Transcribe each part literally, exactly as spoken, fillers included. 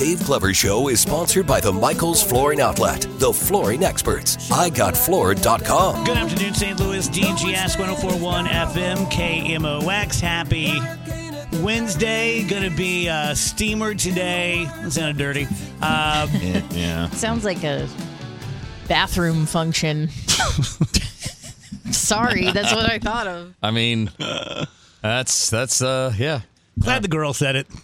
Dave Glover Show is sponsored by the Michaels Flooring Outlet, the flooring experts. I got floored dot com. Good afternoon, Saint Louis. D G S one oh four point one F M, K M O X. Happy Wednesday. Going to be a steamer today. That sounded dirty. Um, yeah, yeah. Sounds like a bathroom function. Sorry, that's what I thought of. I mean, that's, that's uh, yeah. Glad the girl said it.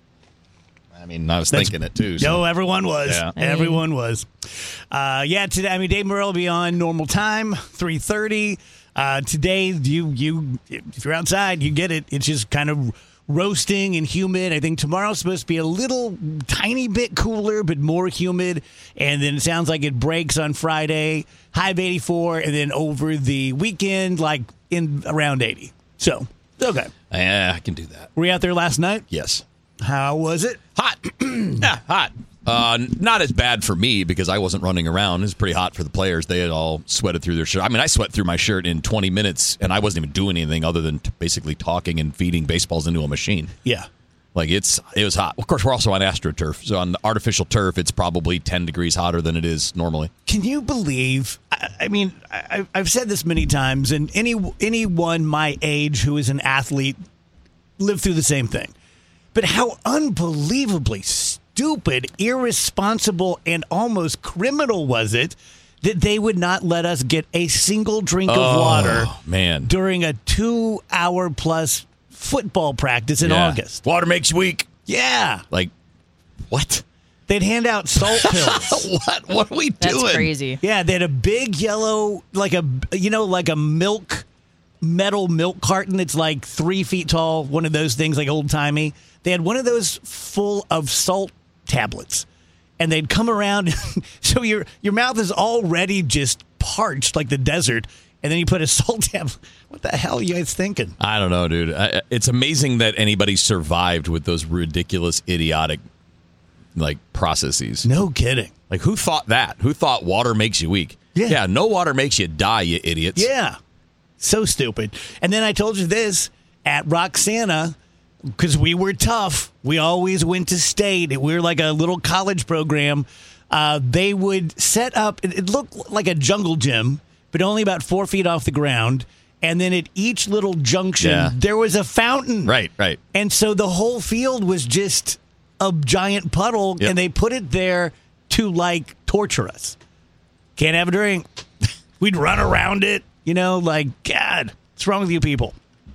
I mean, I was That's, thinking it too. So. No, everyone was. Yeah. Everyone was. Uh, yeah, today, I mean, Dave Murrell will be on normal time, three thirty. Uh, today, you, you, if you're outside, you get it. It's just kind of roasting and humid. I think tomorrow's supposed to be a little tiny bit cooler, but more humid. And then it sounds like it breaks on Friday, high of eighty-four, and then over the weekend, like in around eighty. So, okay. Yeah, I can do that. Were you out there last night? Yes. How was it? Hot. Yeah, hot. Uh, not as bad for me because I wasn't running around. It was pretty hot for the players. They had all sweated through their shirt. I mean, I sweat through my shirt in twenty minutes, and I wasn't even doing anything other than t- basically talking and feeding baseballs into a machine. Yeah. Like, it's it was hot. Of course, we're also on AstroTurf. So on the artificial turf, it's probably ten degrees hotter than it is normally. Can you believe, I, I mean, I, I've said this many times, and any anyone my age who is an athlete lived through the same thing. But how unbelievably stupid, irresponsible, and almost criminal was it that they would not let us get a single drink oh, of water man. during a two-hour-plus football practice in yeah. August? Water makes you weak. Yeah. Like, what? They'd hand out salt pills. what? What are we doing? That's crazy. Yeah, they had a big yellow, like a, you know, like a milk, metal milk carton that's like three feet tall, one of those things, like old-timey. They had one of those full of salt tablets, and they'd come around. So your your mouth is already just parched like the desert, and then you put a salt tablet. What the hell are you guys thinking? I don't know, dude. I, it's amazing that anybody survived with those ridiculous, idiotic, like, processes. No kidding. Like, who thought that? Who thought water makes you weak? Yeah. Yeah, no water makes you die, you idiots. Yeah. So stupid. And then I told you this, at Roxana, because we were tough. We always went to state. We were like a little college program. Uh, they would set up, it, it looked like a jungle gym, but only about four feet off the ground. And then at each little junction, Yeah. there was a fountain. Right, right. And so the whole field was just a giant puddle, Yep. and they put it there to, like, torture us. Can't have a drink. We'd run around it, you know, like, God, what's wrong with you people?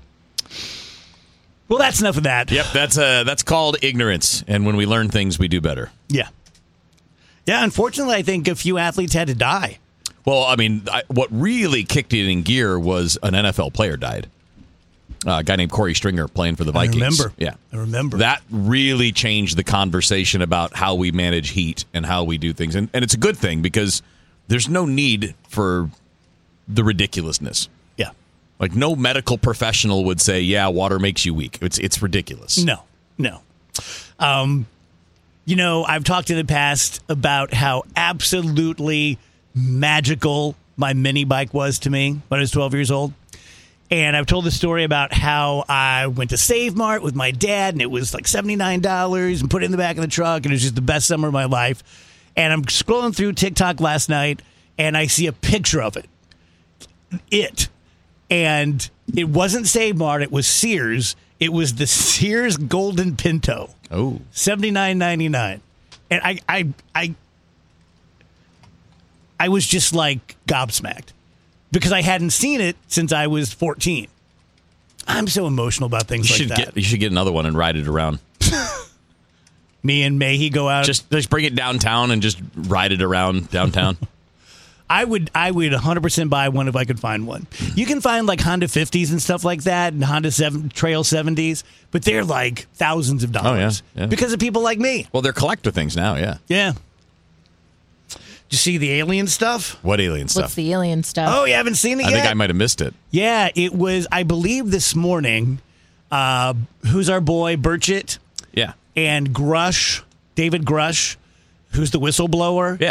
Well, that's enough of that. Yep, that's uh, that's called ignorance. And when we learn things, we do better. Yeah. Yeah, unfortunately, I think a few athletes had to die. Well, I mean, I, what really kicked it in gear was an N F L player died. Uh, a guy named Corey Stringer playing for the Vikings. I remember. Yeah. I remember. That really changed the conversation about how we manage heat and how we do things. And, and it's a good thing because there's no need for the ridiculousness. Yeah. Like, no medical professional would say, yeah, water makes you weak. It's it's ridiculous. No, no. Um, you know, I've talked in the past about how absolutely magical my mini bike was to me when I was twelve years old. And I've told the story about how I went to Save Mart with my dad, and it was like seventy-nine dollars, and put it in the back of the truck, and it was just the best summer of my life. And I'm scrolling through TikTok last night, and I see a picture of it. It. And it wasn't Save Mart, it was Sears. It was the Sears Golden Pinto. Oh. seventy-nine ninety-nine. And I I I I was just like gobsmacked because I hadn't seen it since I was fourteen. I'm so emotional about things You like should that. get you should get another one and ride it around. Me and Mayhe go out. Just just bring it downtown and just ride it around downtown. I would I would one hundred percent buy one if I could find one. You can find like Honda fifties and stuff like that and Honda seven, Trail seventies, but they're like thousands of dollars Oh, yeah, yeah. because of people like me. Well, they're collector things now, yeah. Yeah. Did you see the alien stuff? What alien stuff? What's the alien stuff? Oh, you haven't seen it I yet? think I might have missed it. Yeah, it was, I believe this morning, uh, who's our boy, Burchett, Yeah. and Grush, David Grush, who's the whistleblower. Yeah.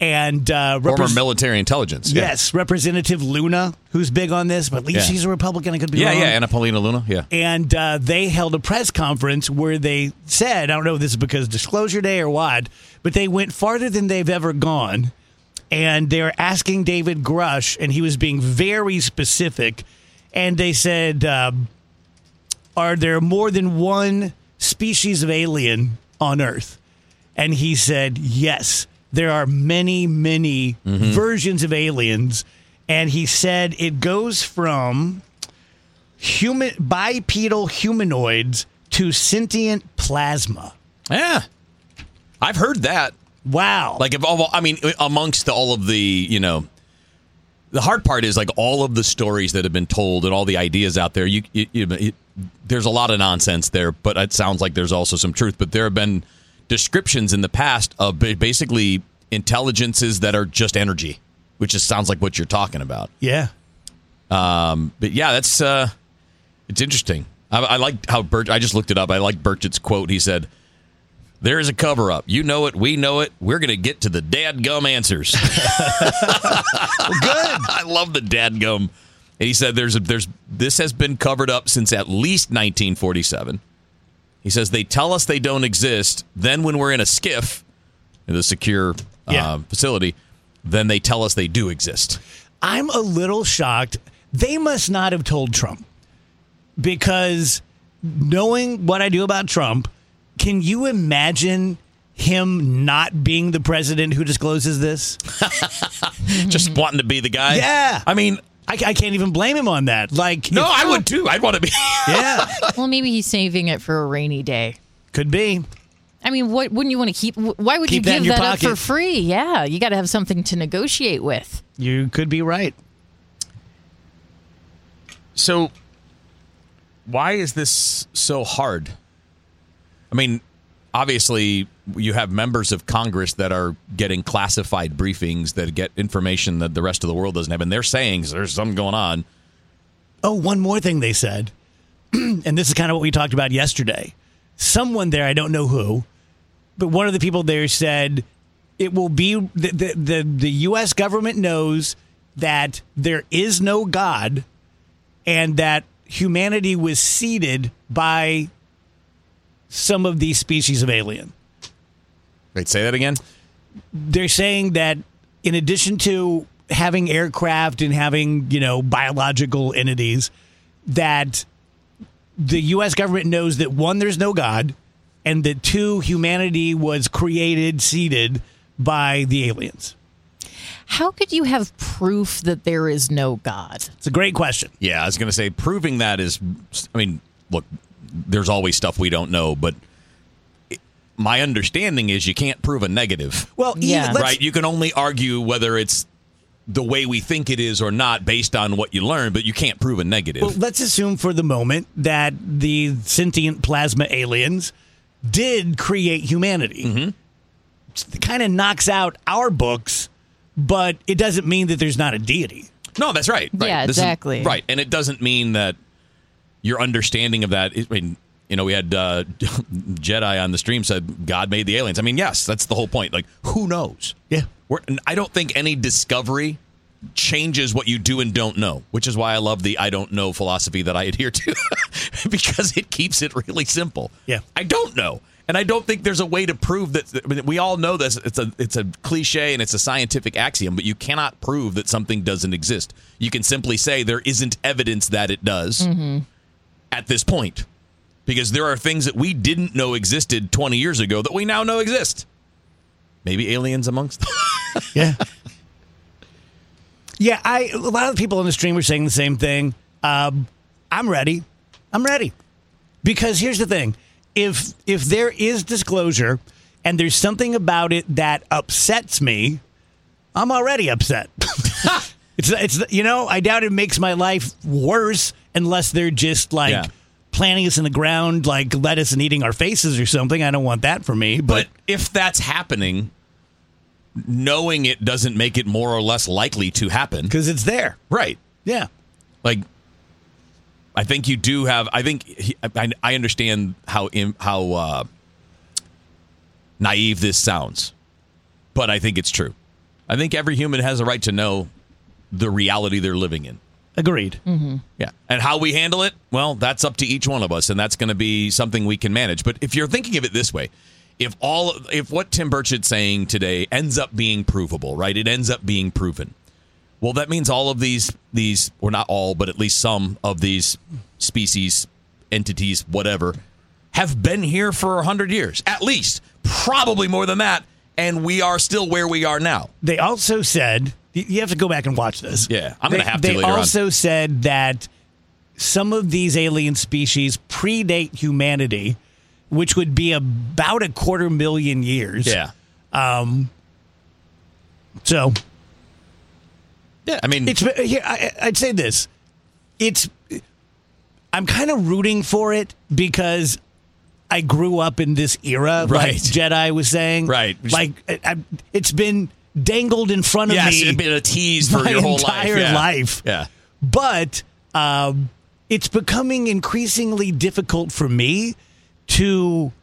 And uh, former repres- military intelligence. Yeah. Yes, Representative Luna, who's big on this, but at least Yeah. she's a Republican. I could be Yeah, wrong. yeah, Anna Paulina Luna. Yeah. And uh, they held a press conference where they said, I don't know if this is because Disclosure Day or what, but they went farther than they've ever gone. And they were asking David Grush, and he was being very specific. And they said, um, are there more than one species of alien on Earth? And he said, yes, there are many, many Mm-hmm. versions of aliens. And he said it goes from human bipedal humanoids to sentient plasma. Yeah. I've heard that. Wow. Like, if all, I mean, amongst all of the, you know, the hard part is like all of the stories that have been told and all the ideas out there. You, you, you it, there's a lot of nonsense there, but it sounds like there's also some truth. But there have been descriptions in the past of basically intelligences that are just energy, which just sounds like what you're talking about. Yeah. Um, but yeah, that's uh, it's interesting. I, I like how Bert. I just looked it up. I like Burchett's quote. He said, "There is a cover up. You know it. We know it. We're going to get to the dadgum answers." Well, good. I love the dadgum. And he said, "There's a, there's this has been covered up since at least nineteen forty-seven." He says they tell us they don't exist. Then when we're in a skiff, in the secure uh, Yeah. facility, then they tell us they do exist. I'm a little shocked. They must not have told Trump, because knowing what I do about Trump, can you imagine him not being the president who discloses this? Just wanting to be the guy. Yeah. I mean, I, I can't even blame him on that. Like, no, if- I would too. I'd want to be. Yeah, Well, maybe he's saving it for a rainy day. could be. I mean, what wouldn't you want to keep? Why would Keep you that in give your that up pocket. for free? Yeah, you got to have something to negotiate with. You could be right. So, why is this so hard? I mean, obviously, you have members of Congress that are getting classified briefings that get information that the rest of the world doesn't have, and they're saying there's something going on. Oh, one more thing they said, and this is kind of what we talked about yesterday. Someone there, I don't know who, but one of the people there said it will be the the the, the U S government knows that there is no God, and that humanity was seeded by some of these species of alien. Wait, say that again? They're saying that in addition to having aircraft and having, you know, biological entities, that the U S government knows that, one, there's no God, and that, two, humanity was created, seeded by the aliens. How could you have proof that there is no God? It's a great question. Yeah, I was going to say proving that is, I mean, look, there's always stuff we don't know, but my understanding is you can't prove a negative. Well, Yeah. even, let's, Right? You can only argue whether it's the way we think it is or not based on what you learn, but you can't prove a negative. well, let's assume for the moment that the sentient plasma aliens did create humanity. Mm-hmm. It kind of knocks out our books, but it doesn't mean that there's not a deity. No, that's right. right. Yeah, This is- exactly. right. And it doesn't mean that your understanding of that is, I mean, you know, we had uh, Jedi on the stream said God made the aliens. I mean, yes, that's the whole point. Like, who knows? Yeah. We're, and I don't think any discovery changes what you do and don't know, which is why I love the I don't know philosophy that I adhere to, because it keeps it really simple. Yeah. I don't know. And I don't think there's a way to prove that. I mean, we all know this. It's a it's a cliche and it's a scientific axiom, but you cannot prove that something doesn't exist. You can simply say there isn't evidence that it does at this point, because there are things that we didn't know existed twenty years ago that we now know exist. Maybe aliens amongst them. Yeah. Yeah, I a lot of the people on the stream were saying the same thing. Um, I'm ready. I'm ready. Because here's the thing. If if there is disclosure and there's something about it that upsets me, I'm already upset. it's it's you know, I doubt it makes my life worse unless they're just like Yeah. planting us in the ground like lettuce and eating our faces or something. I don't want that for me, But but if that's happening, knowing it doesn't make it more or less likely to happen. because it's there. Right. Yeah. Like, I think you do have. I think he, I, I understand how im, how uh, naive this sounds, but I think it's true. I think every human has a right to know the reality they're living in. Agreed. Mm-hmm. Yeah. And how we handle it, well, that's up to each one of us, and that's going to be something we can manage. But if you're thinking of it this way, if all if what Tim Burchett's saying today ends up being provable, right? It ends up being proven. Well, that means all of these these or not all, but at least some of these species, entities, whatever, have been here for one hundred years. At least. Probably more than that, and we are still where we are now. They also said, you have to go back and watch this. Yeah, I'm going to have to They later on. also said that some of these alien species predate humanity, which would be about a quarter million years. Yeah. Um. So, Yeah, I mean, it's here. I, I'd say this: it's. I'm kind of rooting for it because I grew up in this era, Right. like Jedi was saying. Right. Like I, I, it's been dangled in front of yes, me. it's been a tease for my your whole entire life. Yeah. life. Yeah. But um, it's becoming increasingly difficult for me to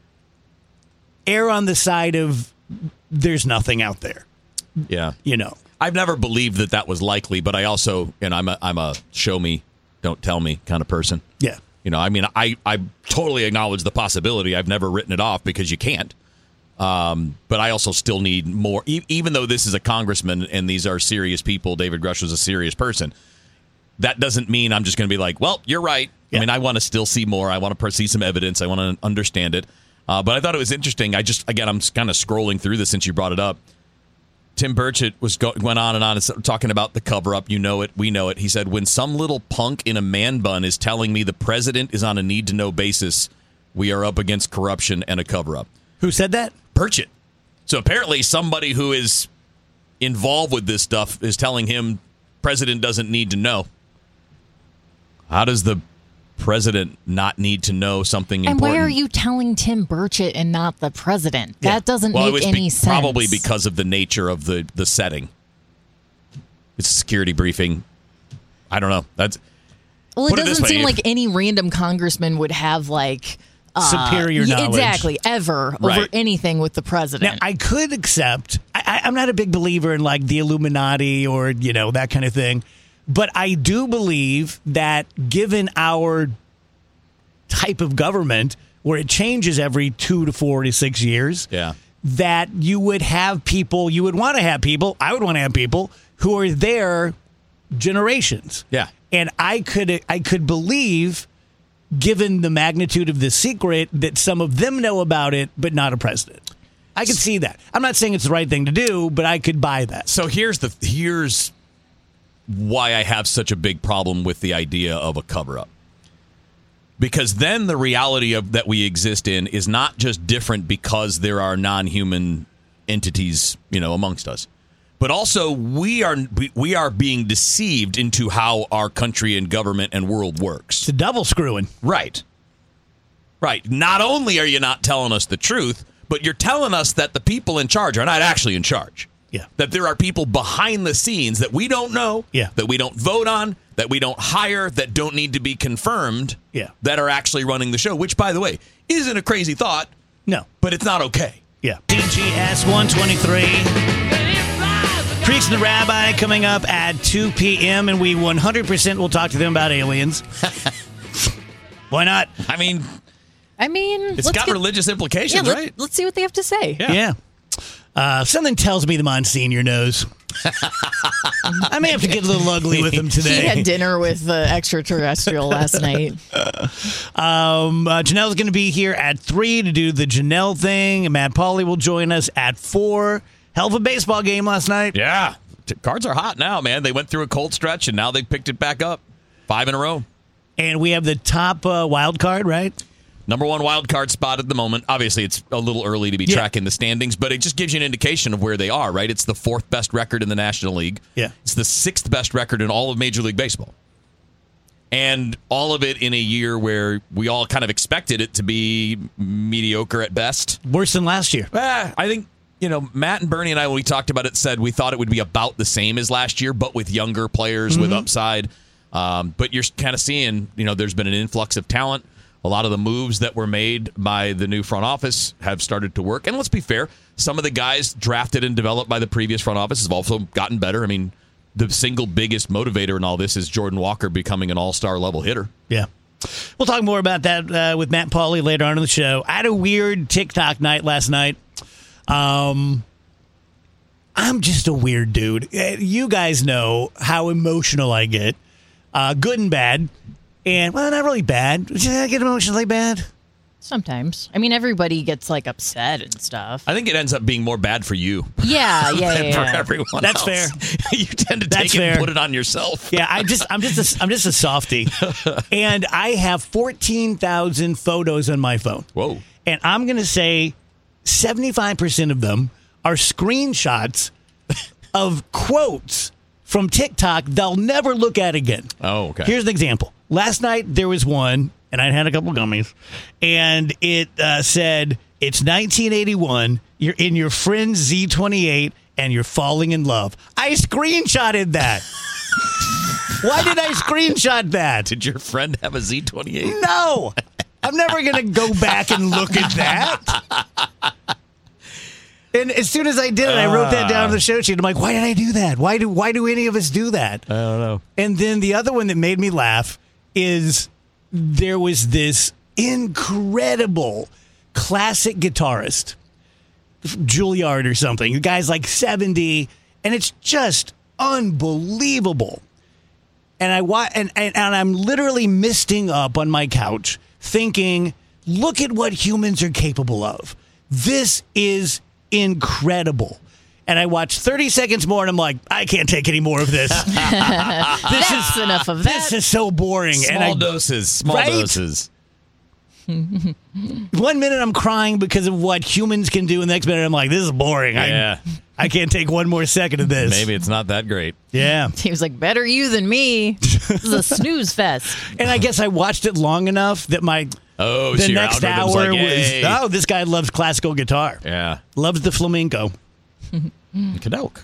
err on the side of there's nothing out there. Yeah. You know. I've never believed that that was likely, but I also, and I'm a, I'm a show me, don't tell me kind of person. Yeah. You know, I mean, I, I totally acknowledge the possibility. I've never written it off because you can't. Um, but I also still need more, e- even though this is a congressman and these are serious people, David Grush was a serious person. That doesn't mean I'm just going to be like, well, you're right. Yeah. I mean, I want to still see more. I want to see some evidence. I want to understand it. Uh, but I thought it was interesting. I just, again, I'm kind of scrolling through this since you brought it up. Tim Burchett was go- went on and on and talking about the cover-up. You know it. We know it. He said, when some little punk in a man bun is telling me the president is on a need-to-know basis, we are up against corruption and a cover-up. Who said that? Burchett. So apparently somebody who is involved with this stuff is telling him president doesn't need to know. How does the president not need to know something And important? why are you telling Tim Burchett and not the president? Yeah. That doesn't well, make it was any be- sense. Probably because of the nature of the, the setting. It's a security briefing. I don't know. That's Well, it put it this doesn't way, seem if- like any random congressman would have like uh, Superior yeah, knowledge. exactly, ever over Right. anything with the Now, president. I could accept, I, I- I'm not a big believer in like the Illuminati or, you know, that kind of thing. But I do believe that given our type of government where it changes every two to four to six years, Yeah. that you would have people, you would want to have people, I would want to have people who are there generations. Yeah. And I could, I could believe, given the magnitude of the secret, that some of them know about it, but not a president. I could see that. I'm not saying it's the right thing to do, but I could buy that. So here's the here's why I have such a big problem with the idea of a cover-up. Because then the reality of that we exist in is not just different because there are non-human entities, you know, amongst us, but also we are we, we are being deceived into how our country and government and world works. It's a double screwing. Right. Right. Not only are you not telling us the truth, but you're telling us that the people in charge are not actually in charge. Yeah. That there are people behind the scenes that we don't know, Yeah. that we don't vote on, that we don't hire, that don't need to be confirmed, Yeah. that are actually running the show, which, by the way, isn't a crazy thought, No. but it's not okay. Yeah. D G S one twenty-three. Preaching the Rabbi coming up at two p.m., and we one hundred percent will talk to them about aliens. Why not? I mean, I mean, it's let's got get- religious yeah, implications, let, right? Let's see what they have to say. Yeah. Yeah. Uh, something tells me the Monsignor knows. I may have to get a little ugly with him He today. had dinner with the extraterrestrial last night. Um, uh, Janelle's going to be here at three to do the Janelle thing. And Matt Pauley will join us at four. Hell of a baseball game last night. Yeah. T- Cards are hot now, man. They went through a cold stretch, and now they picked it back up. Five in a row. And we have the top uh, wild card, right? Number one wild card spot at the moment. Obviously, it's a little early to be Yeah. tracking the standings, but it just gives you an indication of where they are, right? It's the fourth best record in the National League. Yeah. It's the sixth best record in all of Major League Baseball. And all of it in a year where we all kind of expected it to be mediocre at best. Worse than last year. Eh, I think, you know, Matt and Bernie and I, when we talked about it, said we thought it would be about the same as last year, but with younger players, with upside. Um, but you're kind of seeing, you know, there's been an influx of talent. A lot of the moves that were made by the new front office have started to work. And let's be fair, some of the guys drafted and developed by the previous front office have also gotten better. I mean, the single biggest motivator in all this is Jordan Walker becoming an all-star level hitter. Yeah. We'll talk more about that uh, with Matt Pauley later on in the show. I had a weird TikTok night last night. Um, I'm just a weird dude. You guys know how emotional I get, uh, good and bad. And, well, not really bad. Did I get emotionally bad? Sometimes. I mean, everybody gets, like, upset and stuff. I think it ends up being more bad for you. Yeah, yeah, than yeah. for yeah. everyone That's else. fair. You tend to That's take it fair. and put it on yourself. Yeah, I just, I'm just, a, I'm just a softie, and I have fourteen thousand photos on my phone. Whoa! And I'm gonna say seventy-five percent of them are screenshots of quotes from TikTok they'll never look at again. Oh, okay. Here's an example. Last night there was one, and I had a couple gummies, and it uh, said, "It's nineteen eighty-one. You're in your friend's Z twenty-eight, and you're falling in love." I screenshotted that. Why did I screenshot that? Did your friend have a Z twenty-eight? No, I'm never going to go back and look at that. And as soon as I did it, I wrote that down on the show sheet. I'm like, why did I do that? Why do why do any of us do that? I don't know. And then the other one that made me laugh is there was this incredible classic guitarist, Juilliard or something. The guy's like seventy, and it's just unbelievable. And I wa- and, and and I'm literally misting up on my couch, thinking, "Look at what humans are capable of. This is incredible." And I watched thirty seconds more, and I'm like, I can't take any more of this. this That's is enough of that. This is so boring. Small and I, doses. Small Right? doses. One minute I'm crying because of what humans can do, and the next minute I'm like, this is boring. Yeah. I, I can't take one more second of this. Maybe it's not that great. Yeah. He was like, better you than me. This is a snooze fest. And I guess I watched it long enough that my Oh, the so your next algorithm's hour like, was, "Yay." oh, this guy loves classical guitar. Yeah. Loves the flamenco. Cadelk.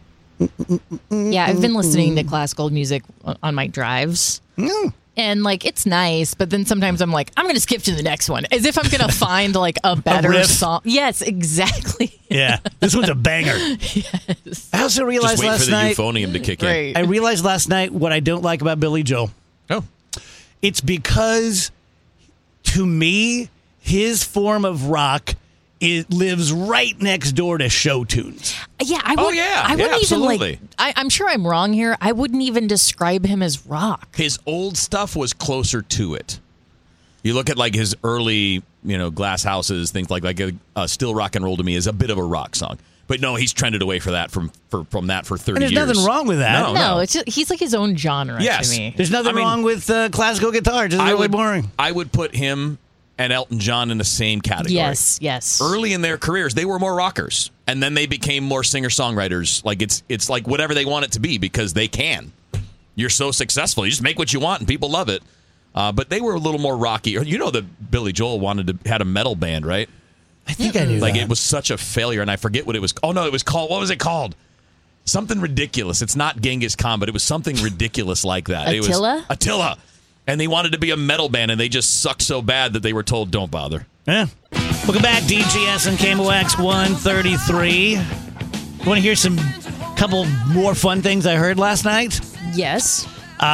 Yeah, I've been listening to classical music on my drives. Mm. And, like, it's nice, but then sometimes I'm like, I'm going to skip to the next one, as if I'm going to find, like, a better riff. song. Yes, exactly. Yeah. This one's a banger. Yes. I also Just realized wait last for the night. euphonium to kick in. Right. I realized last night what I don't like about Billy Joel. Oh. It's because, to me, his form of rock it lives right next door to show tunes. Yeah, I would, Oh, yeah. I Yeah, wouldn't even, like, absolutely. I, I'm sure I'm wrong here. I wouldn't even describe him as rock. His old stuff was closer to it. You look at like his early, you know, Glass Houses, things like like uh, Still Rock and Roll to me is a bit of a rock song. But no, he's trended away for that from for, from that for thirty And there's years. nothing wrong with that. No, No, no. it's just, he's like his own genre Yes. to me. There's nothing I mean- wrong with uh, classical guitar. Just I really would, boring. I would put him and Elton John in the same category. Yes, yes. Early in their careers, they were more rockers, and then they became more singer-songwriters. Like it's it's like whatever they want it to be because they can. You're so successful, you just make what you want, and people love it. Uh, but they were a little more rocky. You know that Billy Joel wanted to had a metal band, right? I think I knew Like that. it was such a failure, and I forget what it was. Oh no, it was called. What was it called? Something ridiculous. It's not Genghis Khan, but it was something ridiculous like that. It Attila? was Attila. And they wanted to be a metal band, and they just sucked so bad that they were told, "Don't bother." Yeah. Welcome back, D G S and K M O X one thirty-three. Want to hear some couple more fun things I heard last night? Yes.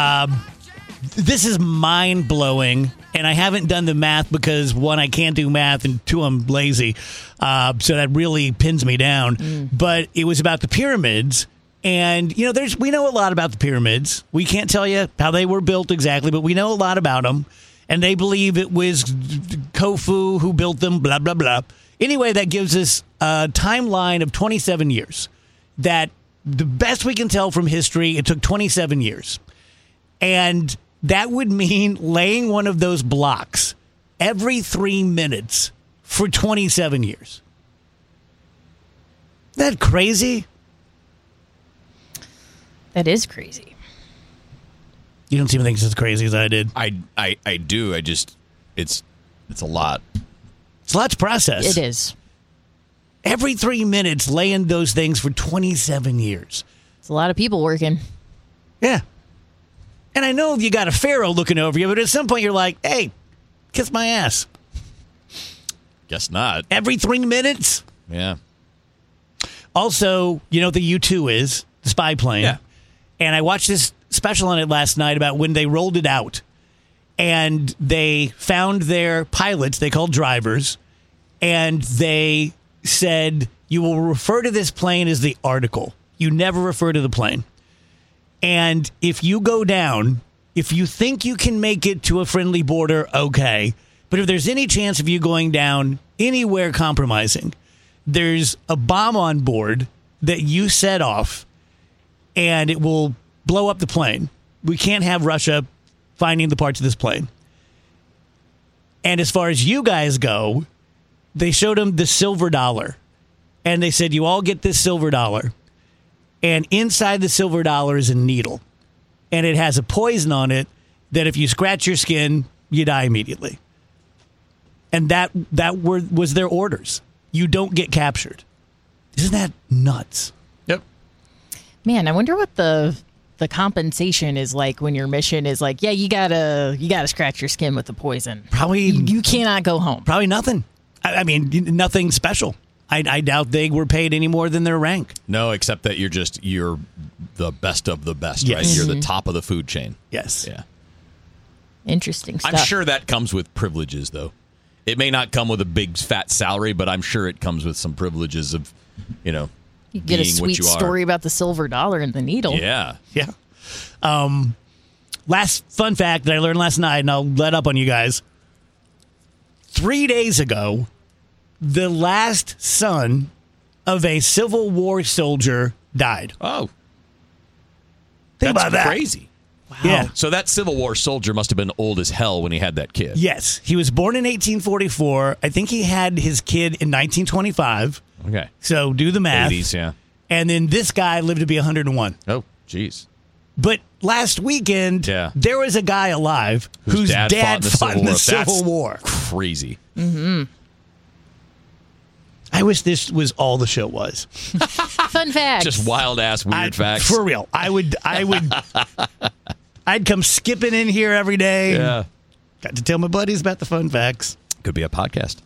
This is mind blowing, and I haven't done the math because one, I can't do math, and two, I'm lazy. Uh, so that really pins me down. But it was about the pyramids. And, you know, there's we know a lot about the pyramids. We can't tell you how they were built exactly, but we know a lot about them. And they believe it was Khufu who built them, blah, blah, blah. Anyway, that gives us a timeline of twenty-seven years. That the best we can tell from history, it took twenty-seven years. And that would mean laying one of those blocks every three minutes for twenty-seven years. Isn't that crazy? That is crazy. You don't seem to think it's as crazy as I did. I, I, I do. I just, it's, it's a lot. It's a lot to process. It is. Every three minutes, laying those things for twenty-seven years. It's a lot of people working. Yeah. And I know you got a pharaoh looking over you, but at some point you're like, hey, Kiss my ass. Guess not. Every three minutes. Yeah. Also, you know what the U two is? The spy plane. Yeah. And I watched this special on it last night about when they rolled it out. And they found their pilots, they called drivers, and they said, you will refer to this plane as the article. You never refer to the plane. And if you go down, if you think you can make it to a friendly border, okay. But if there's any chance of you going down anywhere compromising, there's a bomb on board that you set off, and it will blow up the plane. We can't have Russia finding the parts of this plane. And as far as you guys go, they showed them the silver dollar. And they said, you all get this silver dollar. And inside the silver dollar is a needle. And it has a poison on it that if you scratch your skin, you die immediately. And that that were, was their orders. You don't get captured. Isn't that nuts? Yep. Man, I wonder what the the compensation is like when your mission is like, yeah, you gotta you gotta scratch your skin with the poison. Probably you, you cannot go home. Probably nothing. I, I mean, nothing special. I, I doubt they were paid any more than their rank. No, except that you're just you're the best of the best, Yes. right? You're Mm-hmm. the top of the food chain. Yes. Yeah. Interesting stuff. I'm sure that comes with privileges, though. It may not come with a big fat salary, but I'm sure it comes with some privileges of, you know, you get a being what sweet you are. story about the silver dollar and the needle. Yeah. Yeah. Um, last fun fact that I learned last night, and I'll let up on you guys. Three days ago, the last son of a Civil War soldier died. Oh. Think That's about that. crazy. Wow. Yeah. So that Civil War soldier must have been old as hell when he had that kid. Yes. He was born in eighteen forty-four. I think he had his kid in nineteen twenty-five. Okay. So do the math. eighties, yeah. And then this guy lived to be one hundred one. Oh, jeez. But last weekend, Yeah. there was a guy alive whose, dad, fought in the Civil War. Crazy. I wish this was all the show was. Fun fact. Just wild ass weird I- facts. For real. I would I would I'd come skipping in here every day. Yeah. Got to tell my buddies about the fun facts. Could be a podcast.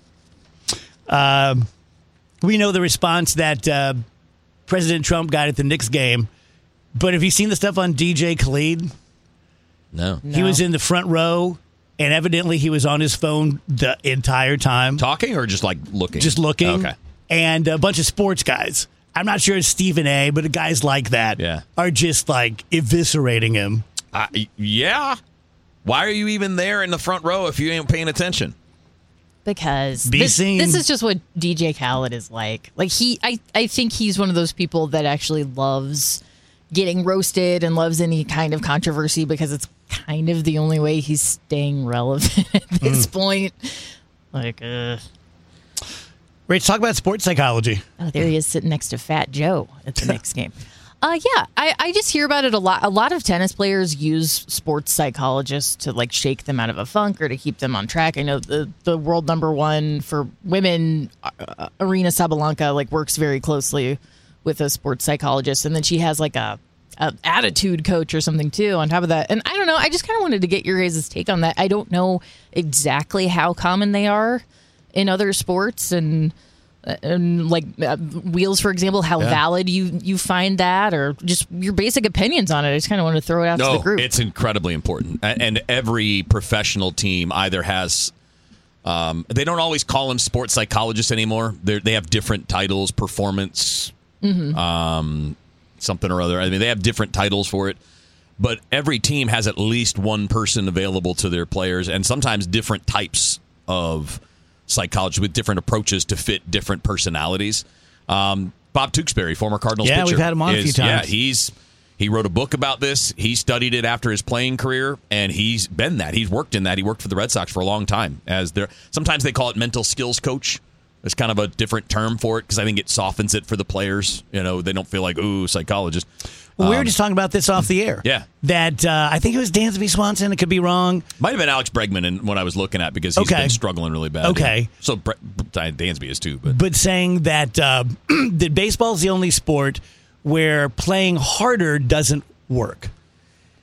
Um, we know the response that uh, President Trump got at the Knicks game. But have you seen the stuff on D J Khaled? No. He was in the front row, and evidently he was on his phone the entire time. Talking or just like looking? Just looking. Okay. And a bunch of sports guys. I'm not sure it's Stephen A., but guys like that Yeah. are just like eviscerating him. Uh, yeah. Why are you even there in the front row if you ain't paying attention? Because Be this, seen. this is just what D J Khaled is like. Like he, I, I think he's one of those people that actually loves getting roasted and loves any kind of controversy because it's kind of the only way he's staying relevant at this Mm. point. Like, uh, Rach, talk about sports psychology. oh, there he is sitting next to Fat Joe at the next game. Uh, yeah, I, I just hear about it a lot. A lot of tennis players use sports psychologists to like shake them out of a funk or to keep them on track. I know the the world number one for women, uh, Arina Sabalenka, like works very closely with a sports psychologist, and then she has like a, a attitude coach or something too on top of that. And I don't know. I just kind of wanted to get your guys' take on that. I don't know exactly how common they are in other sports and. And like uh, wheels, for example, how Yeah. valid you, you find that, or just your basic opinions on it. I just kind of want to throw it out to the No, group. it's incredibly important. A- And every professional team either has, um, they don't always call them sports psychologists anymore. They're, they have different titles, performance, Mm-hmm. um, something or other. I mean, they have different titles for it. But every team has at least one person available to their players, and sometimes different types of psychology with different approaches to fit different personalities. Um, Bob Tewksbury, former Cardinals Yeah, pitcher, we've had him on a is- few times. Yeah, he's he wrote a book about this. He studied it after his playing career, and he's been that. He's worked in that. He worked for the Red Sox for a long time. As their sometimes they call it mental skills coach. There's kind of a different term for it because I think it softens it for the players. You know, they don't feel like ooh psychologist. Well, we Um, were just talking about this off the air. Yeah. That uh, I think it was Dansby Swanson. It could be wrong. Might have been Alex Bregman in what I was looking at because he's Okay. been struggling really bad. Okay. Yeah. So Bre- Dansby is too, but But saying that uh, that baseball is the only sport where playing harder doesn't work.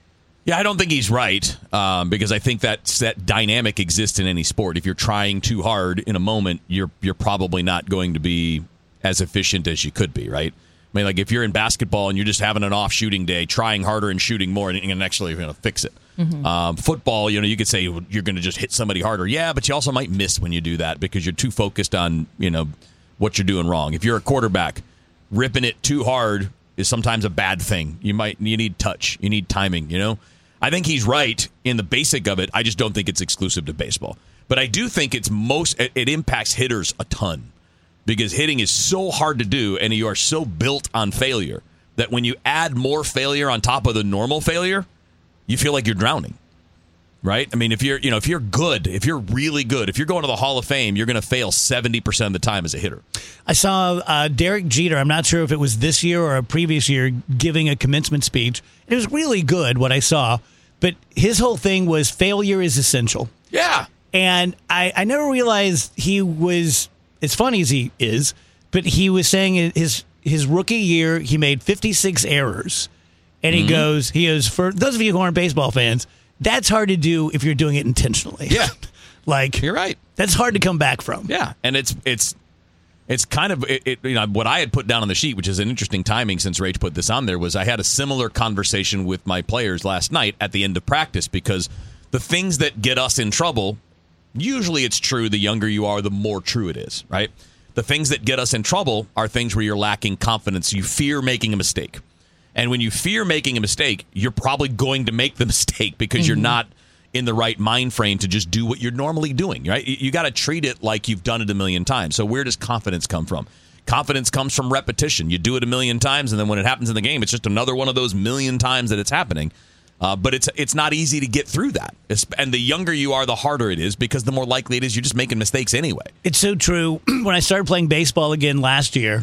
Yeah, I don't think he's right um, because I think that that dynamic exists in any sport. If you're trying too hard in a moment, you're you're probably not going to be as efficient as you could be, right? I mean, like if you're in basketball and you're just having an off shooting day, trying harder and shooting more, and, and actually you're going to fix it. Mm-hmm. Um, football, you know, you could say you're going to just hit somebody harder. Yeah, but you also might miss when you do that because you're too focused on, you know, what you're doing wrong. If you're a quarterback, ripping it too hard is sometimes a bad thing. You might you need touch, you need timing, you know? I think he's right in the basic of it. I just don't think it's exclusive to baseball. But I do think it's most it, it impacts hitters a ton because hitting is so hard to do and you are so built on failure that when you add more failure on top of the normal failure, you feel like you're drowning. Right? I mean, if you're, you know, if you're good, if you're really good, if you're going to the Hall of Fame, you're going to fail seventy percent of the time as a hitter. I saw uh, Derek Jeter, I'm not sure if it was this year or a previous year, giving a commencement speech. It was really good, what I saw. But his whole thing was failure is essential. Yeah. And I, I never realized he was, as funny as he is, but he was saying his, his rookie year, he made fifty-six errors. And he mm-hmm. goes, he goes, for those of you who aren't baseball fans, that's hard to do if you're doing it intentionally. Yeah. Like, you're right. That's hard to come back from. Yeah. And it's it's it's kind of it, it, you know what I had put down on the sheet, which is an interesting timing since Rach put this on there, was I had a similar conversation with my players last night at the end of practice because the things that get us in trouble, usually it's true the younger you are, the more true it is, right? The things that get us in trouble are things where you're lacking confidence. You fear making a mistake. And when you fear making a mistake, you're probably going to make the mistake because mm-hmm. you're not in the right mind frame to just do what you're normally doing, right? You, you got to treat it like you've done it a million times. So where does confidence come from? Confidence comes from repetition. You do it a million times, and then when it happens in the game, it's just another one of those million times that it's happening. Uh, but it's it's not easy to get through that. It's, and the younger you are, the harder it is because the more likely it is you're just making mistakes anyway. It's so true. When I started playing baseball again last year,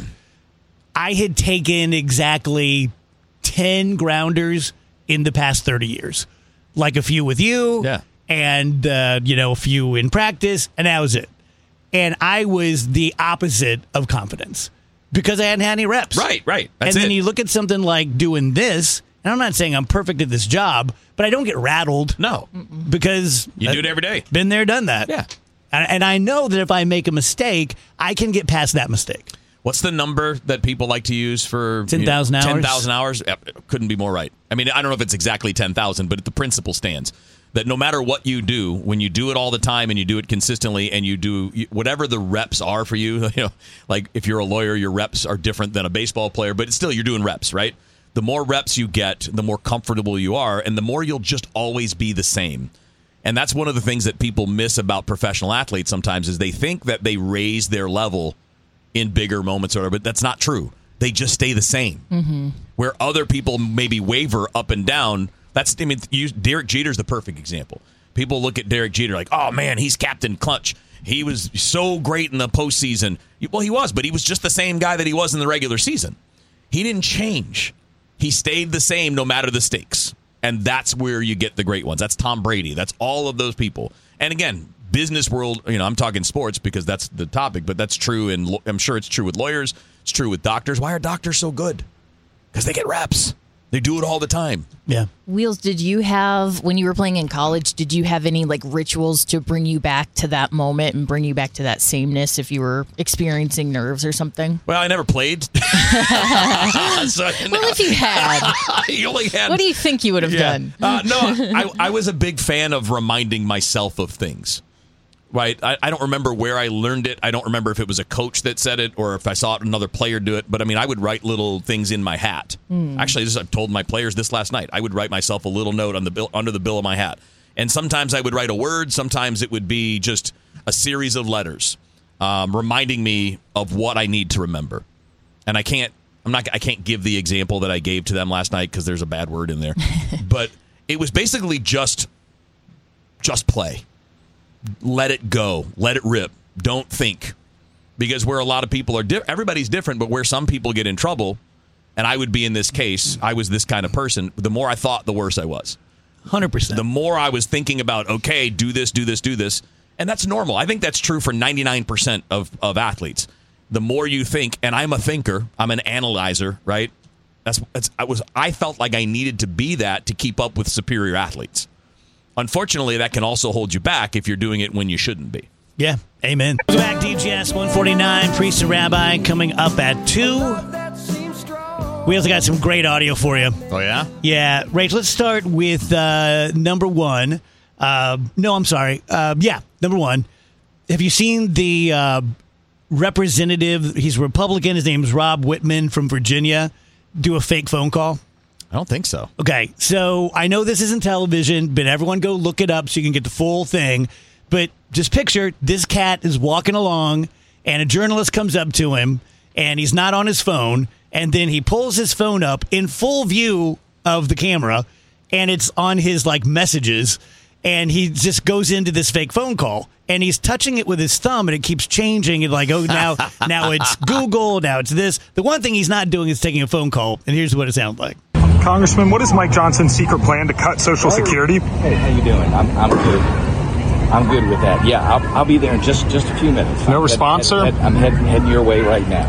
I had taken exactly ten grounders in the past thirty years, like a few with you, yeah, and uh, you know, a few in practice, and that was it. And I was the opposite of confidence because I hadn't had any reps. Right, right. That's and then it. you look at something like doing this, and I'm not saying I'm perfect at this job, but I don't get rattled. No, because you do it every day. Been there, done that. Yeah, and, and I know that if I make a mistake, I can get past that mistake. What's the number that people like to use for ten thousand hours? ten thousand hours? Couldn't be more right. I mean, I don't know if it's exactly ten thousand, but the principle stands that no matter what you do, when you do it all the time and you do it consistently and you do whatever the reps are for you, you know, like if you're a lawyer, your reps are different than a baseball player, but still you're doing reps, right? The more reps you get, the more comfortable you are, and the more you'll just always be the same. And that's one of the things that people miss about professional athletes sometimes is they think that they raise their level in bigger moments or whatever, but that's not true. They just stay the same. Mm-hmm. Where other people maybe waver up and down. That's I mean, you, Derek Jeter's the perfect example. People look at Derek Jeter like, oh man, he's Captain Clutch. He was so great in the postseason. Well, he was, but he was just the same guy that he was in the regular season. He didn't change. He stayed the same no matter the stakes. And that's where you get the great ones. That's Tom Brady. That's all of those people. And again, business world, you know, I'm talking sports because that's the topic, but that's true, and I'm sure it's true with lawyers. It's true with doctors. Why are doctors so good? Because they get reps. They do it all the time. Yeah. Wheels, did you have, when you were playing in college, did you have any like rituals to bring you back to that moment and bring you back to that sameness if you were experiencing nerves or something? Well, I never played. so, well, if you had, you only had, what do you think you would have yeah. done? uh, no, I, I was a big fan of reminding myself of things. Right, I, I don't remember where I learned it. I don't remember if it was a coach that said it or if I saw another player do it. But I mean, I would write little things in my hat. Mm. Actually, this, I've told my players this last night. I would write myself a little note on the bill, under the bill of my hat. And sometimes I would write a word. Sometimes it would be just a series of letters, um, reminding me of what I need to remember. And I can't. I'm not. I can't give the example that I gave to them last night because there's a bad word in there. But it was basically just, just play. Let it go. Let it rip. Don't think. Because where a lot of people are, di- everybody's different, but where some people get in trouble, and I would be in this case, I was this kind of person, the more I thought, the worse I was. one hundred percent. The more I was thinking about, okay, do this, do this, do this. And that's normal. I think that's true for ninety-nine percent of, of athletes. The more you think, and I'm a thinker, I'm an analyzer, right? That's, that's I was I felt like I needed to be that to keep up with superior athletes. Unfortunately, that can also hold you back if you're doing it when you shouldn't be. Yeah, amen. Back D G S one forty-nine, Priest and Rabbi coming up at two. We also got some great audio for you. Oh, yeah? Yeah. Rach, let's start with uh, number one. Uh, no, I'm sorry. Uh, yeah, number one. Have you seen the uh, representative? He's a Republican. His name's Rob Whitman from Virginia. Do a fake phone call? I don't think so. Okay, so I know this isn't television, but everyone go look it up so you can get the full thing. But just picture this cat is walking along, and a journalist comes up to him, and he's not on his phone, and then he pulls his phone up in full view of the camera, and it's on his like messages, and he just goes into this fake phone call, and he's touching it with his thumb, and it keeps changing, and like, oh, now now it's Google, now it's this. The one thing he's not doing is taking a phone call, and here's what it sounds like. Congressman, what is Mike Johnson's secret plan to cut Social Security? Hey, how you doing? I'm, I'm good. I'm good with that. Yeah, I'll, I'll be there in just, just a few minutes. No I'm response, head, sir? Head, I'm heading, heading your way right now.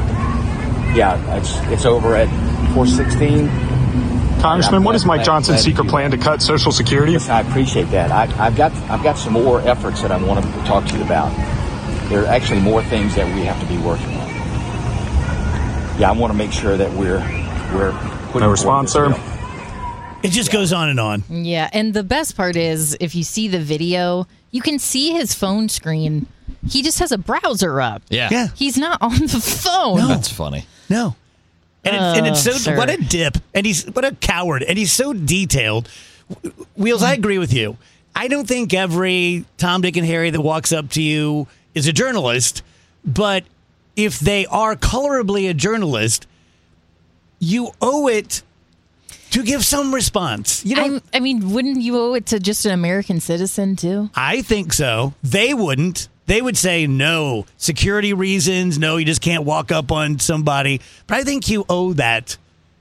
Yeah, it's it's over at four sixteen. Congressman, what is Mike glad, Johnson's glad secret plan to cut Social Security? Listen, I appreciate that. I, I've got I've got some more efforts that I want to talk to you about. There are actually more things that we have to be working on. Yeah, I want to make sure that we're we're putting No response, sir. bill. It just goes on and on. Yeah, and the best part is if you see the video, you can see his phone screen. He just has a browser up. Yeah. Yeah. He's not on the phone. No. That's funny. No. And, it, and it's so, Oh, sir. what a dip. And he's, what a coward. And he's so detailed. Wheels, I agree with you. I don't think every Tom, Dick, and Harry that walks up to you is a journalist. But if they are colorably a journalist, you owe it to give some response. You know, I'm- I mean, wouldn't you owe it to just an American citizen, too? I think so. They wouldn't. They would say no, security reasons. No, you just can't walk up on somebody. But I think you owe that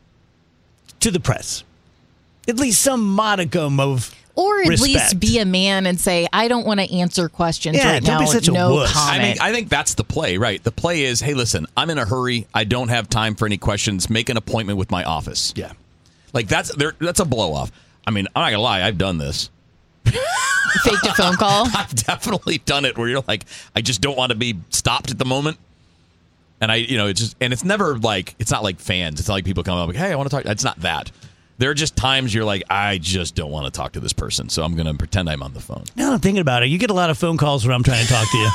to the press. At least some modicum of Or at respect. least be a man and say, I don't want to answer questions Yeah, right don't now. be such a no wuss. comment. I think I think that's the play, right? The play is, hey, listen, I'm in a hurry. I don't have time for any questions. Make an appointment with my office. Yeah. Like that's there. That's a blow off. I mean, I'm not gonna lie. I've done this. Faked a phone call. I've definitely done it where you're like, I just don't want to be stopped at the moment. And I, you know, it's just, and it's never like, it's not like fans. It's not like people come up like, hey, I want to talk. It's not that. There are just times you're like, I just don't want to talk to this person, so I'm going to pretend I'm on the phone. Now I'm thinking about it. You get a lot of phone calls when I'm trying to talk to you.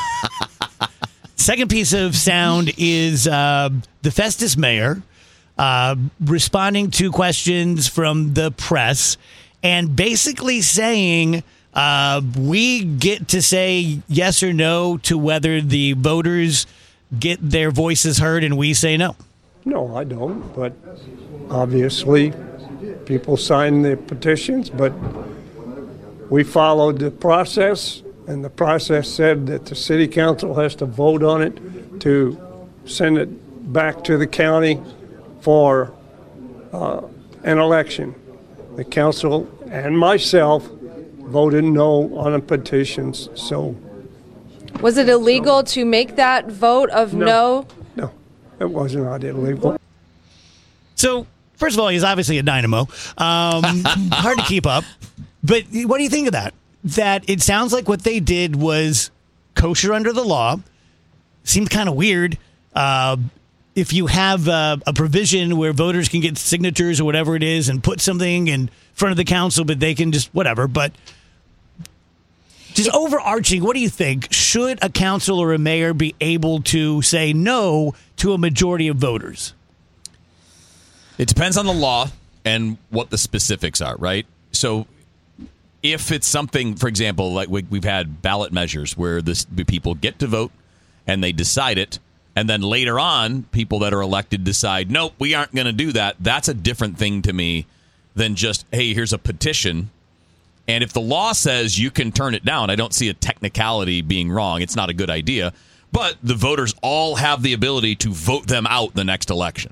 Second piece of sound is uh, the Festus mayor uh, responding to questions from the press and basically saying uh, we get to say yes or no to whether the voters get their voices heard, and we say no. No, I don't, but obviously people sign the petitions, but we followed the process, and the process said that the city council has to vote on it to send it back to the county for uh, an election. The council and myself voted no on the petitions, so Was it illegal to make that vote of no? no, it was not illegal. So, first of all, he's obviously a dynamo. Um, hard to keep up. But what do you think of that? That it sounds like what they did was kosher under the law. Seems kind of weird. Uh, if you have uh, a provision where voters can get signatures or whatever it is and put something in front of the council, but they can just whatever. But just overarching, what do you think? Should a council or a mayor be able to say no to a majority of voters? It depends on the law and what the specifics are, right? So if it's something, for example, like we, we've had ballot measures where this, the people get to vote and they decide it, and then later on, people that are elected decide, nope, we aren't going to do that. That's a different thing to me than just, hey, here's a petition. And if the law says you can turn it down, I don't see a technicality being wrong. It's not a good idea. But the voters all have the ability to vote them out the next election. Yeah.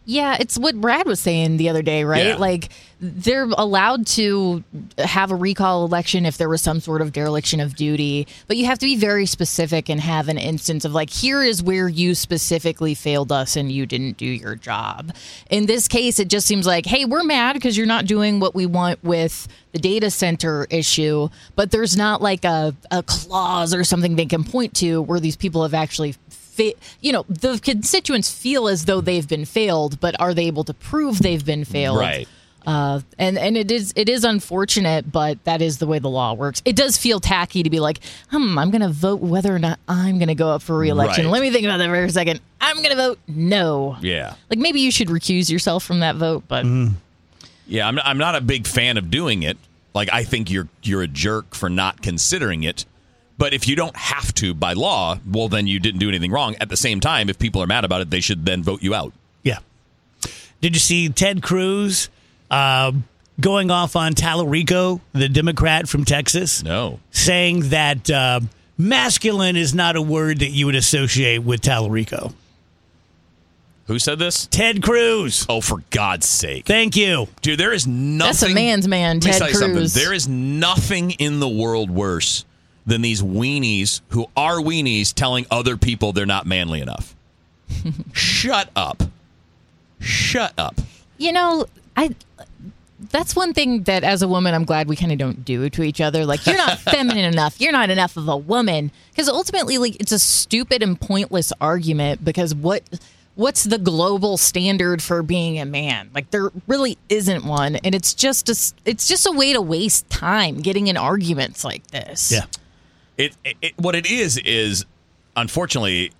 Yeah, it's what Brad was saying the other day, right? Yeah. Like, they're allowed to have a recall election if there was some sort of dereliction of duty, but you have to be very specific and have an instance of, like, here is where you specifically failed us and you didn't do your job. In this case, it just seems like, hey, we're mad because you're not doing what we want with the data center issue, but there's not like a, a clause or something they can point to where these people have actually Fa- you know, the constituents feel as though they've been failed, but are they able to prove they've been failed? Right. Uh, and and it is it is unfortunate, but that is the way the law works. It does feel tacky to be like, hmm, I'm going to vote whether or not I'm going to go up for re-election. Right. Let me think about that for a second. I'm going to vote no. Yeah. Like, maybe you should recuse yourself from that vote, but Yeah, I'm I'm not a big fan of doing it. Like, I think you're you're a jerk for not considering it. But if you don't have to by law, well, then you didn't do anything wrong. At the same time, if people are mad about it, they should then vote you out. Yeah. Did you see Ted Cruz uh, going off on Tallarico, the Democrat from Texas? No. Saying that uh, masculine is not a word that you would associate with Tallarico. Who said this? Ted Cruz. Oh, for God's sake. Thank you. Dude, there is nothing. that's a man's man, Let me Ted tell you something. Cruz. There is nothing in the world worse than these weenies who are weenies telling other people they're not manly enough. Shut up. Shut up. You know, I. That's one thing that, as a woman, I'm glad we kind of don't do to each other. Like, you're not feminine enough. You're not enough of a woman. Because ultimately, like, it's a stupid and pointless argument. Because what, what's the global standard for being a man? Like, there really isn't one, and it's just a, it's just a way to waste time getting in arguments like this. Yeah. It, it, it what it is is, unfortunately,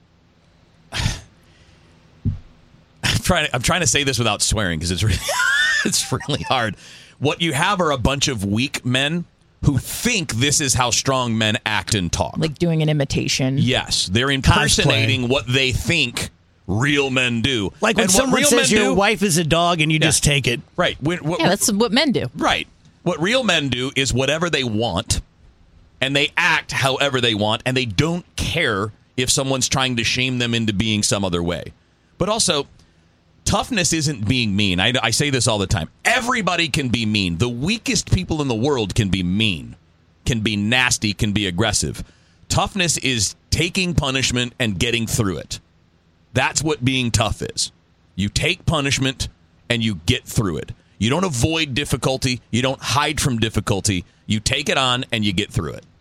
I'm trying. I'm trying to say this without swearing because it's really, it's really hard. What you have are a bunch of weak men who think this is how strong men act and talk. Like doing an imitation. Yes, they're impersonating what they think real men do. Like when And what someone real says men your do- wife is a dog and you Yeah. just take it. right. When, what, Yeah, that's what men do. Right. What real men do is whatever they want, and they act however they want, and they don't care if someone's trying to shame them into being some other way. But also, toughness isn't being mean. I, I say this all the time. Everybody can be mean. The weakest people in the world can be mean, can be nasty, can be aggressive. Toughness is taking punishment and getting through it. That's what being tough is. You take punishment and you get through it. You don't avoid difficulty. You don't hide from difficulty. You take it on and you get through it.